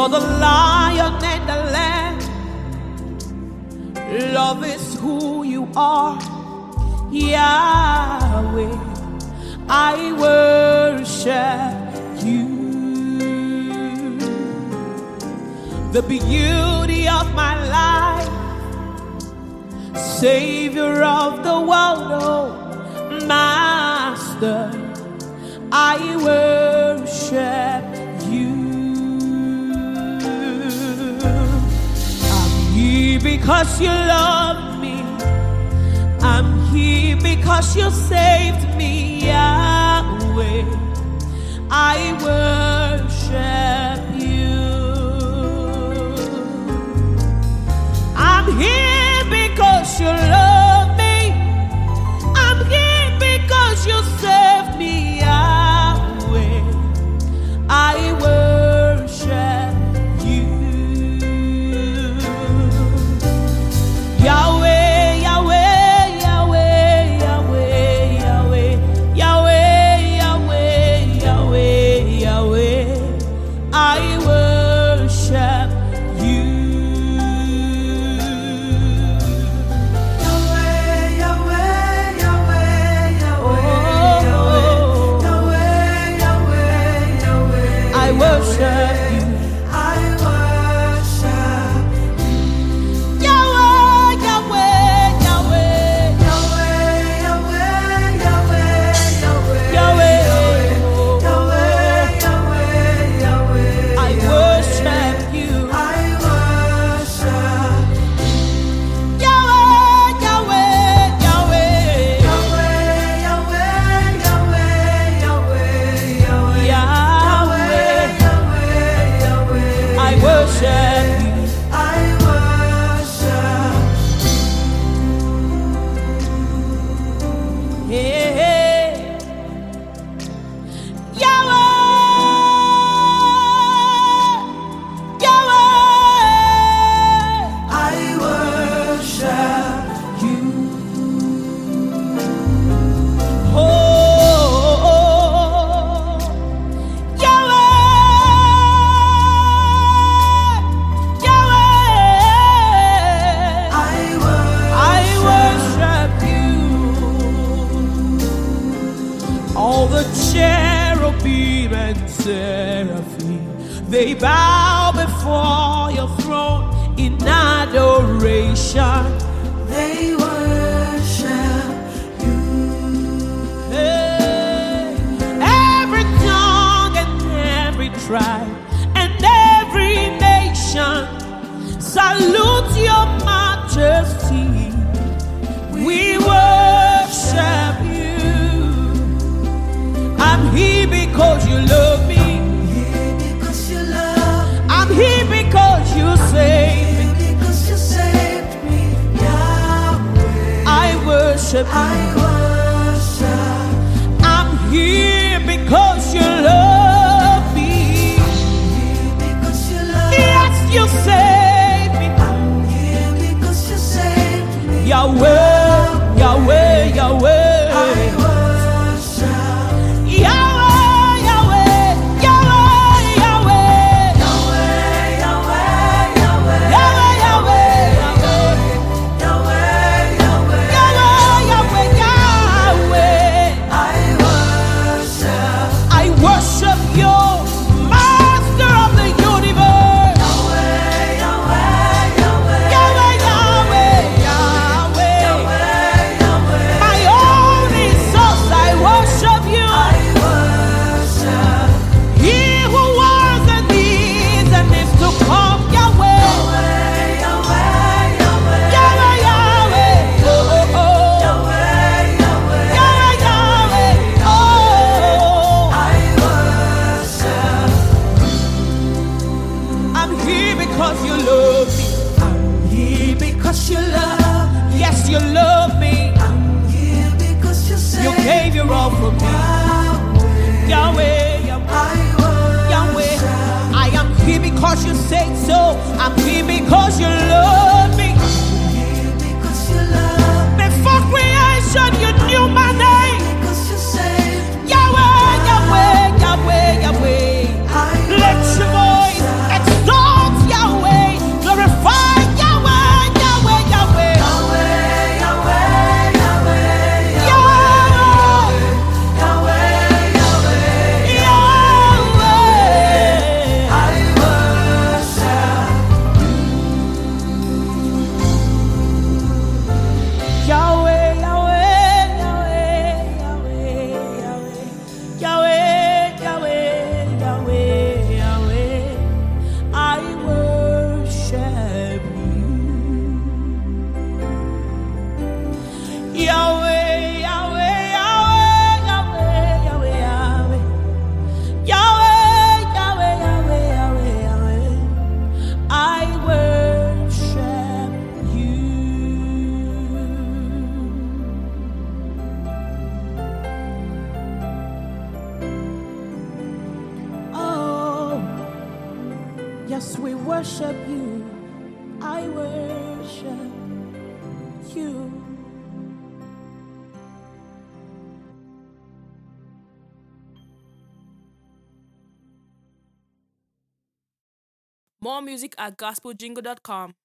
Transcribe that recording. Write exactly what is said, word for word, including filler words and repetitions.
You're the lion and the lamb. Love is who you are, Yahweh. I worship you. The beauty of my life, Savior of the world, oh Master, I worship you. I'm here because you love me. I'm here because you saved me, Yahweh. I worship you. I'm here because you love me. I'm here because you saved me, Yahweh. I worship you. Yahweh, Yahweh, Yahweh, Yahweh, Yahweh, Yahweh, Yahweh, Yahweh, Yahweh. I worship you. They bow before your throne in adoration. They worship you. Hey, every tongue and every tribe and every nation salute your majesty. We worship you. I'm here because you love me. Here because you saved me. Because you saved me, Yahweh. I worship you. I worship. I'm here because you love me. Here because you love me. Yes, you saved me. I'm here because you saved me, Yahweh, Yahweh, Yahweh. I worship. Yahweh. Yeah. Jesus, we worship you. I worship you. More music at gospel jingle dot com.